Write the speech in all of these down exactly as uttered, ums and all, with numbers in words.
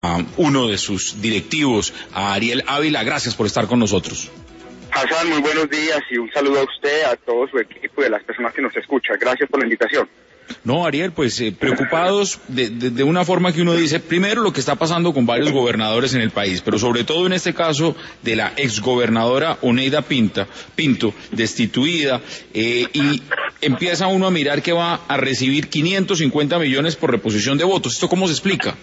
a uno de sus directivos, a Ariel Ávila. Gracias por estar con nosotros. Hassan, muy buenos días y un saludo a usted, a todo su equipo y a las personas que nos escuchan. Gracias por la invitación. No, Ariel, pues eh, preocupados de, de, de una forma que uno dice, primero lo que está pasando con varios gobernadores en el país, pero sobre todo en este caso de la exgobernadora Oneida Pinta, Pinto, destituida, eh, y empieza uno a mirar que va a recibir quinientos cincuenta millones por reposición de votos. ¿Esto cómo se explica?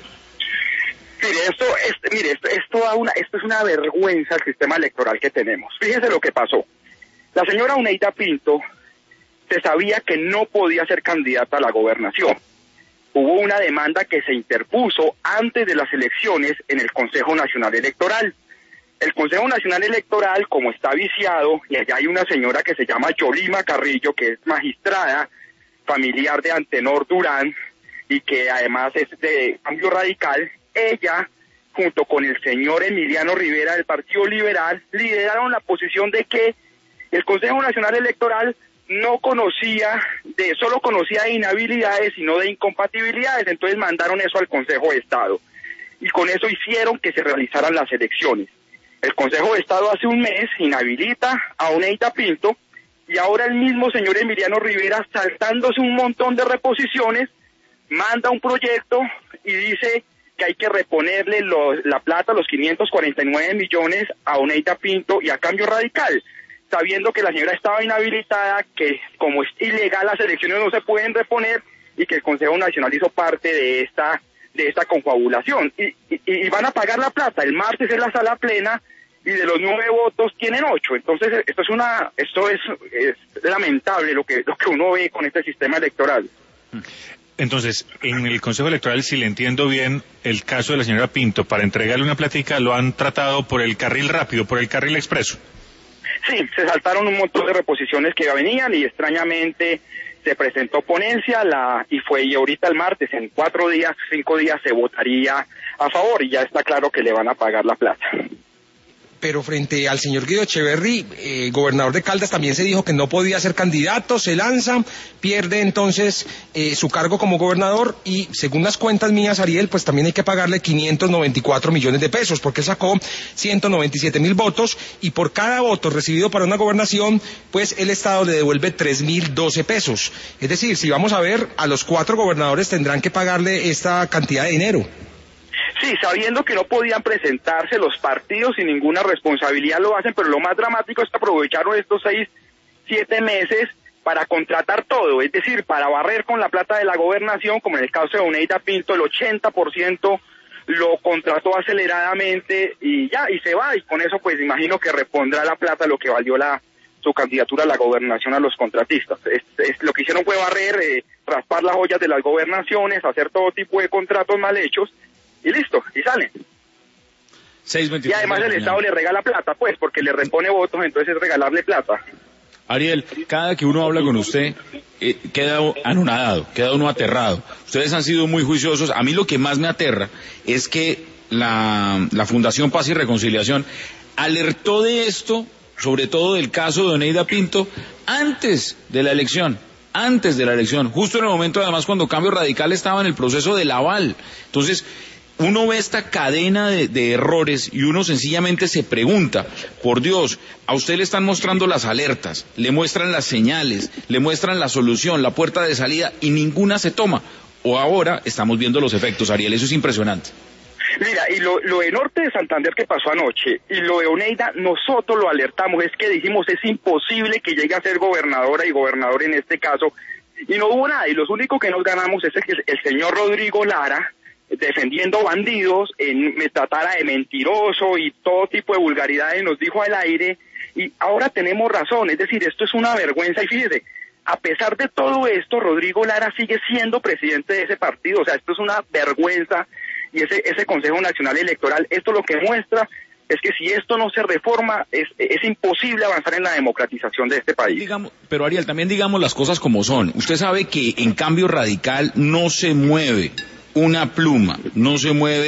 Mire, esto, es, mire, esto, esto, da una, esto es una vergüenza al sistema electoral que tenemos. Fíjese lo que pasó. La señora Oneida Pinto se sabía que no podía ser candidata a la gobernación. Hubo una demanda que se interpuso antes de las elecciones en el Consejo Nacional Electoral. El Consejo Nacional Electoral, como está viciado, y allá hay una señora que se llama Yolima Carrillo, que es magistrada, familiar de Antenor Durán, y que además es de Cambio Radical, ella, junto con el señor Emiliano Rivera del Partido Liberal, lideraron la posición de que el Consejo Nacional Electoral no conocía, de solo conocía de inhabilidades y no de incompatibilidades, entonces mandaron eso al Consejo de Estado, y con eso hicieron que se realizaran las elecciones. El Consejo de Estado hace un mes inhabilita a Oneida Pinto, y ahora el mismo señor Emiliano Rivera, saltándose un montón de reposiciones, manda un proyecto y dice que hay que reponerle los, la plata, los quinientos cuarenta y nueve millones a Oneida Pinto y a Cambio Radical, sabiendo que la señora estaba inhabilitada, que como es ilegal las elecciones no se pueden reponer y que el Consejo Nacional hizo parte de esta de esta confabulación. Y, y, y van a pagar la plata. El martes es la sala plena y de los nueve votos tienen ocho. Entonces esto es una esto es, es lamentable lo que lo que uno ve con este sistema electoral. Entonces, en el Consejo Electoral, si le entiendo bien, el caso de la señora Pinto, para entregarle una plática, lo han tratado por el carril rápido, por el carril expreso. Sí, se saltaron un montón de reposiciones que venían y extrañamente se presentó ponencia la y fue y ahorita el martes, en cuatro días, cinco días se votaría a favor y ya está claro que le van a pagar la plata. Pero frente al señor Guido Echeverry, eh, gobernador de Caldas, también se dijo que no podía ser candidato, se lanza, pierde entonces eh, su cargo como gobernador y según las cuentas mías, Ariel, pues también hay que pagarle quinientos noventa y cuatro millones de pesos porque sacó ciento noventa y siete mil votos y por cada voto recibido para una gobernación, pues el Estado le devuelve tres mil doce pesos. Es decir, si vamos a ver, a los cuatro gobernadores tendrán que pagarle esta cantidad de dinero. Sí, sabiendo que no podían presentarse los partidos sin ninguna responsabilidad lo hacen, pero lo más dramático es que aprovecharon estos seis, siete meses para contratar todo, es decir, para barrer con la plata de la gobernación, como en el caso de Oneida Pinto, el ochenta por ciento lo contrató aceleradamente y ya, y se va, y con eso pues imagino que repondrá la plata lo que valió la su candidatura a la gobernación a los contratistas. Es, es, lo que hicieron fue barrer, eh, raspar las joyas de las gobernaciones, hacer todo tipo de contratos mal hechos, y listo, y salen. Y además el Estado le regala plata, pues, porque le repone votos, entonces es regalarle plata. Ariel, cada que uno habla con usted, eh, queda anonadado, queda uno aterrado. Ustedes han sido muy juiciosos. A mí lo que más me aterra es que la, la Fundación Paz y Reconciliación alertó de esto, sobre todo del caso de Oneida Pinto, antes de la elección. Antes de la elección, justo en el momento además cuando Cambio Radical estaba en el proceso del aval. Entonces, uno ve esta cadena de, de errores y uno sencillamente se pregunta, por Dios, a usted le están mostrando las alertas, le muestran las señales, le muestran la solución, la puerta de salida y ninguna se toma. O ahora estamos viendo los efectos, Ariel, eso es impresionante. Mira, y lo, lo de Norte de Santander que pasó anoche y lo de Oneida, nosotros lo alertamos, es que dijimos es imposible que llegue a ser gobernadora y gobernador en este caso, y no hubo nada, y los únicos que nos ganamos es el, el señor Rodrigo Lara, defendiendo bandidos, en, me tratara de mentiroso y todo tipo de vulgaridades nos dijo al aire, y ahora tenemos razón, es decir, esto es una vergüenza, y fíjese, a pesar de todo esto, Rodrigo Lara sigue siendo presidente de ese partido, o sea, esto es una vergüenza, y ese ese Consejo Nacional Electoral, esto lo que muestra es que si esto no se reforma, es, es imposible avanzar en la democratización de este país. Digamos, pero Ariel, también digamos las cosas como son. Usted sabe que en Cambio Radical no se mueve una pluma, no se mueve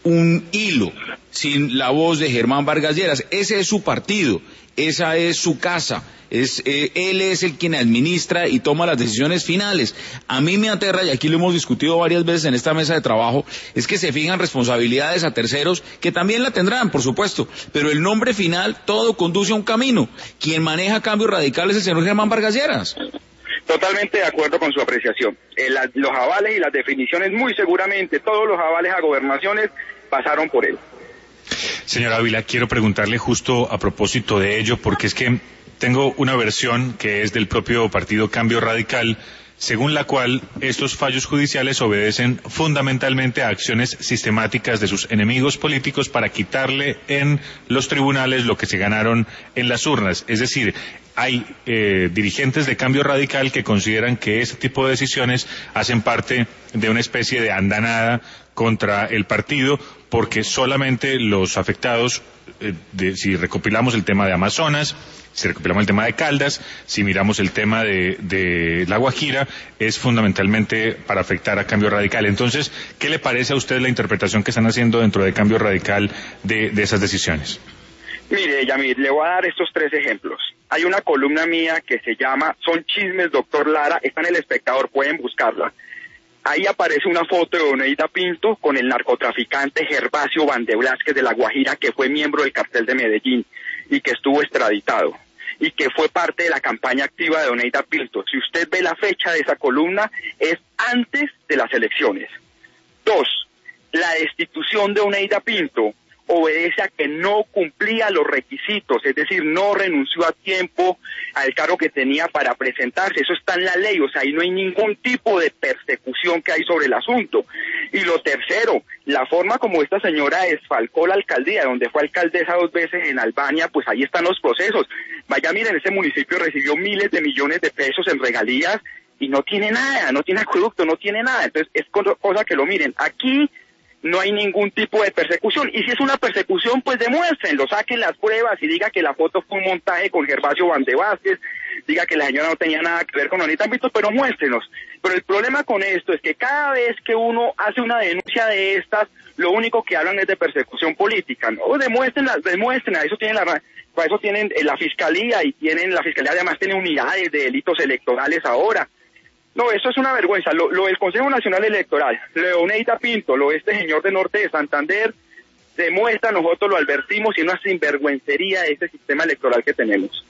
un hilo sin la voz de Germán Vargas Lleras. Ese es su partido, esa es su casa. Es, eh, él es el quien administra y toma las decisiones finales. A mí me aterra, y aquí lo hemos discutido varias veces en esta mesa de trabajo, es que se fijan responsabilidades a terceros, que también la tendrán, por supuesto, pero el nombre final, todo conduce a un camino. Quien maneja Cambio Radical es el señor Germán Vargas Lleras. Totalmente de acuerdo con su apreciación. Eh, la, los avales y las definiciones, muy seguramente, todos los avales a gobernaciones pasaron por él. Señor Ávila, quiero preguntarle justo a propósito de ello, porque es que tengo una versión que es del propio partido Cambio Radical, según la cual estos fallos judiciales obedecen fundamentalmente a acciones sistemáticas de sus enemigos políticos para quitarle en los tribunales lo que se ganaron en las urnas. Es decir, hay eh, dirigentes de Cambio Radical que consideran que ese tipo de decisiones hacen parte de una especie de andanada contra el partido, porque solamente los afectados, eh, de, si recopilamos el tema de Amazonas, si recopilamos el tema de Caldas, si miramos el tema de, de La Guajira, es fundamentalmente para afectar a Cambio Radical. Entonces, ¿qué le parece a usted la interpretación que están haciendo dentro de Cambio Radical de, de esas decisiones? Mire, Yamir, le voy a dar estos tres ejemplos. Hay una columna mía que se llama Son chismes, doctor Lara, está en El Espectador, pueden buscarla. Ahí aparece una foto de Oneida Pinto con el narcotraficante Gervasio Vande Blázquez de La Guajira, que fue miembro del cartel de Medellín y que estuvo extraditado y que fue parte de la campaña activa de Oneida Pinto. Si usted ve la fecha de esa columna, es antes de las elecciones. Dos, la destitución de Oneida Pinto obedece a que no cumplía los requisitos, es decir, no renunció a tiempo al cargo que tenía para presentarse. Eso está en la ley, o sea, ahí no hay ningún tipo de persecución que hay sobre el asunto. Y lo tercero, la forma como esta señora desfalcó la alcaldía, donde fue alcaldesa dos veces en Albania, pues ahí están los procesos. Vaya, miren, ese municipio recibió miles de millones de pesos en regalías y no tiene nada, no tiene acueducto, no tiene nada. Entonces es cosa que lo miren. Aquí no hay ningún tipo de persecución, y si es una persecución, pues demuéstrenlo, saquen las pruebas y diga que la foto fue un montaje con Gervasio Vande Blázquez, diga que la señora no tenía nada que ver con Oneida Pinto, pero muéstrenos. Pero el problema con esto es que cada vez que uno hace una denuncia de estas, lo único que hablan es de persecución política, ¿no? Demuéstrenla, demuéstrenla, eso tienen la, para eso tienen la fiscalía, y tienen, la fiscalía además tiene unidades de delitos electorales ahora. No, eso es una vergüenza. Lo, lo del Consejo Nacional Electoral, lo de Oneida Pinto, lo de este señor de Norte de Santander, demuestra, nosotros lo advertimos, y una sinvergüencería de este sistema electoral que tenemos.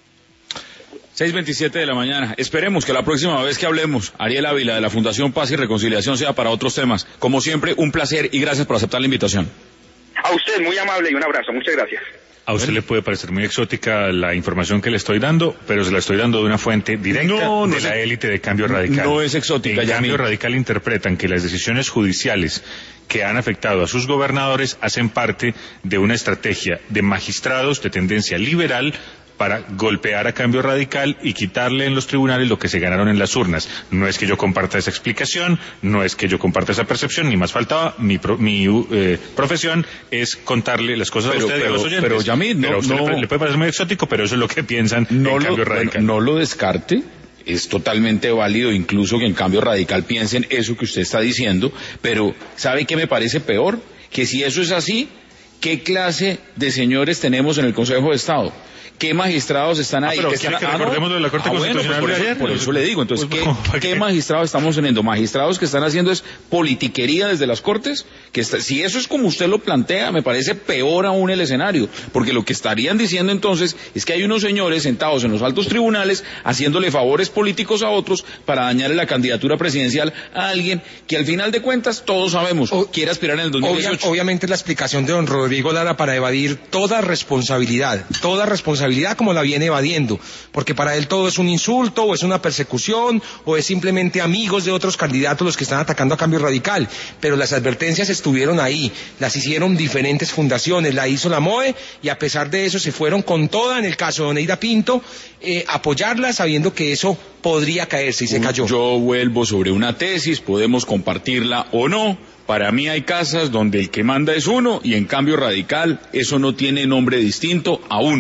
seis veintisiete de la mañana. Esperemos que la próxima vez que hablemos, Ariel Ávila de la Fundación Paz y Reconciliación, sea para otros temas. Como siempre, un placer y gracias por aceptar la invitación. A usted, muy amable, y un abrazo. Muchas gracias. A usted le puede parecer muy exótica la información que le estoy dando, pero se la estoy dando de una fuente directa no, no de la élite de Cambio Radical. No es exótica. En Cambio Radical interpretan que las decisiones judiciales que han afectado a sus gobernadores hacen parte de una estrategia de magistrados de tendencia liberal para golpear a Cambio Radical y quitarle en los tribunales lo que se ganaron en las urnas. No es que yo comparta esa explicación, no es que yo comparta esa percepción, ni más faltaba. Mi, pro, mi eh, profesión es contarle las cosas pero, a ustedes y a los oyentes. Pero, Yamid, no, pero a usted no, le, le puede parecer muy exótico, pero eso es lo que piensan no en Cambio lo, Radical. Bueno, no lo descarte. Es totalmente válido, incluso que en Cambio Radical piensen eso que usted está diciendo, pero ¿sabe qué me parece peor? Que si eso es así, ¿qué clase de señores tenemos en el Consejo de Estado? ¿Qué magistrados están ahí? Ah, pero ¿Qué están... que recordemos ah, de la Corte ah, Constitucional bueno, pues por, de eso, ayer. por eso le digo, entonces, pues, ¿qué, ¿qué magistrados estamos teniendo? ¿Magistrados que están haciendo es politiquería desde las Cortes? Que está, si eso es como usted lo plantea, me parece peor aún el escenario, porque lo que estarían diciendo entonces es que hay unos señores sentados en los altos tribunales haciéndole favores políticos a otros para dañarle la candidatura presidencial a alguien que al final de cuentas todos sabemos o, quiere aspirar en el dos mil dieciocho. Obvia, obviamente la explicación de don Rodrigo Lara para evadir toda responsabilidad, toda responsabilidad como la viene evadiendo, porque para él todo es un insulto, o es una persecución, o es simplemente amigos de otros candidatos los que están atacando a Cambio Radical, pero las advertencias estuvieron ahí, las hicieron diferentes fundaciones, la hizo la M O E, y a pesar de eso se fueron con toda, en el caso de Oneida Pinto, eh, apoyarla sabiendo que eso podría caerse, y se cayó. Yo vuelvo sobre una tesis, podemos compartirla o no. Para mí hay casas donde el que manda es uno, y en Cambio Radical eso no tiene nombre distinto a uno.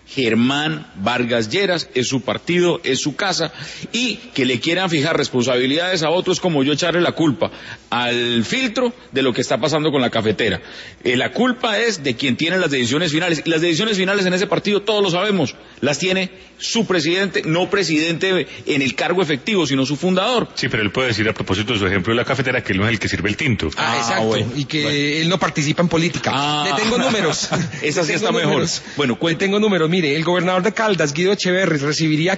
Germán Vargas Lleras, es su partido, es su casa, y que le quieran fijar responsabilidades a otros como yo echarle la culpa al filtro de lo que está pasando con la cafetera. Eh, la culpa es de quien tiene las decisiones finales, y las decisiones finales en ese partido todos lo sabemos, las tiene su presidente, no presidente en el cargo efectivo, sino su fundador. Sí, pero él puede decir a propósito de su ejemplo de la cafetera que él no es el que sirve el tinto. Ah, ah exacto, bueno, y que bueno. él no participa en política. Ah, le tengo números. Esa sí está mejor. Bueno, le tengo números. Mire, el gobernador de Caldas, Guido Echeverri, recibiría